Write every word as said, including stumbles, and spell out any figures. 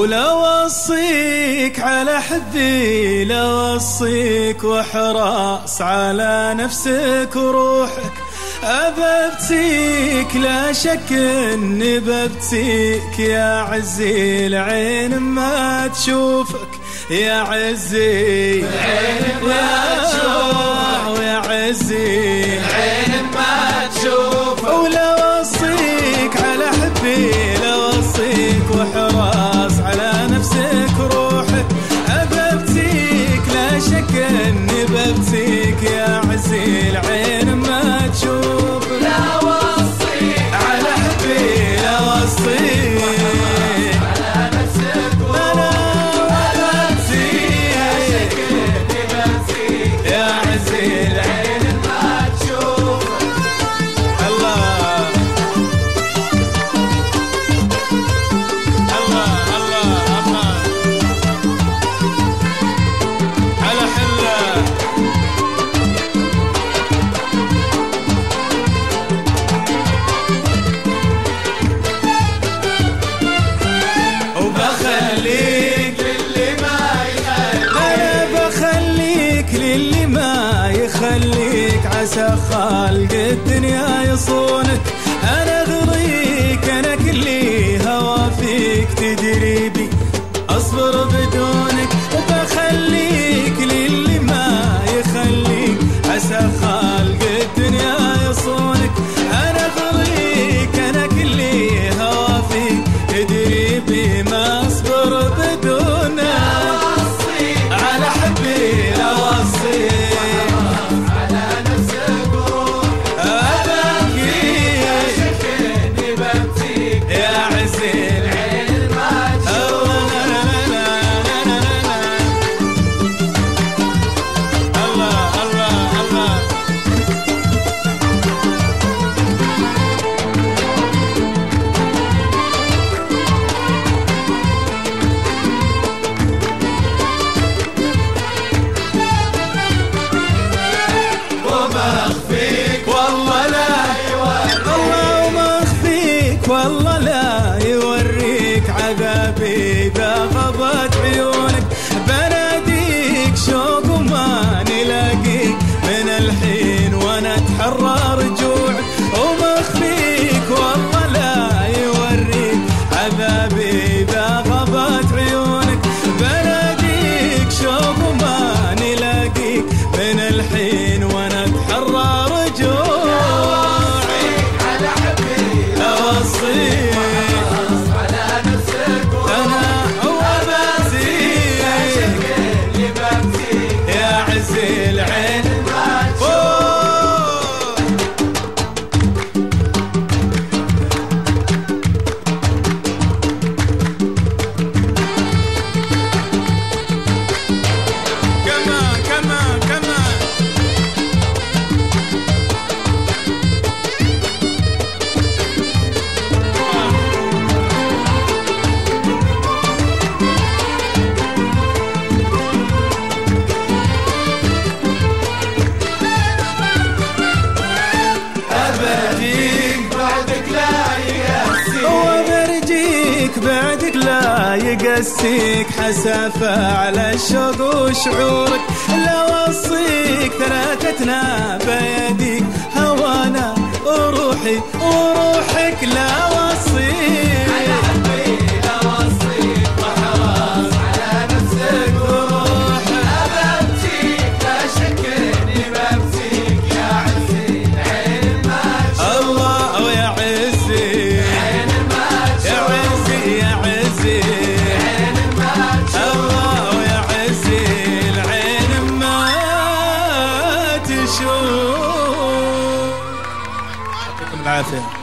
ولو اوصيك على حبي لو اوصيك واحرص على نفسك وروحك أببتيك لا شك اني ببتيك يا عزي العين ما تشوفك يا عزي العين ما تشوفك ويا عزي العين ما تشوفك ولو اوصيك على حبي لو اوصيك واحرص على نفسك وروحك أببتيك لا شك اني ببتيك يا عزي العين ما تشوفك لا وصيك على حبي لا اوصيك على نفسك يا عزي العين ما تشوفك الله الله الله الله على حلة وبخليك للي ما يخليك أنا بخليك للي ما يخليك عسى خالق الدنيا يصونك أنا غريك أنا كلي هوا فيك تدري بي أصبر بدونك وبخليك للي ما يخليك عسى خالق الدنيا يصونك أنا غريك أنا كلي هوا فيك تدري بي ما أصبر بدونك على حبي لا وصيك على نفسك وروحك أبكيك اني ببتيك يا عزي العين ما تشوفك الله الله الله وما اخفيك والله لا يوريك الله وما اخفيك والله لا يوريك عذابي اذا غضت عيونك بناديك شوق وما نلاقيك من الحين وانا اتحرى رجوعك وما اخفيك والله لا يوريك عذابي اذا غضت عيونك بناديك شوق وما نلاقيك من الحين وانا اتحرى رجوعك على حبي لا وصيك على نفسك انا وبزيك اللي ببتيك يا عزي العين ما فوق. كمان كمان كمان أبديك بعدك لا يقاسيك وبرجيك بعدك لا يقسيك حسافة على الشوق وشعورك لا وصيك ثلاثتنا بيديك هوانا وروحي وروحك لا وصيك على حبي لا وصيك وحراس على نفسك وروحك أبديك لا شك إني ببتيك يا عزي العين ما تشوفك الله ويا عزي العين ما يا تشوفك عزي يا عزي العين ما تشوفك الله ويا عزي العين ما تشوف. يعطيكم العافية.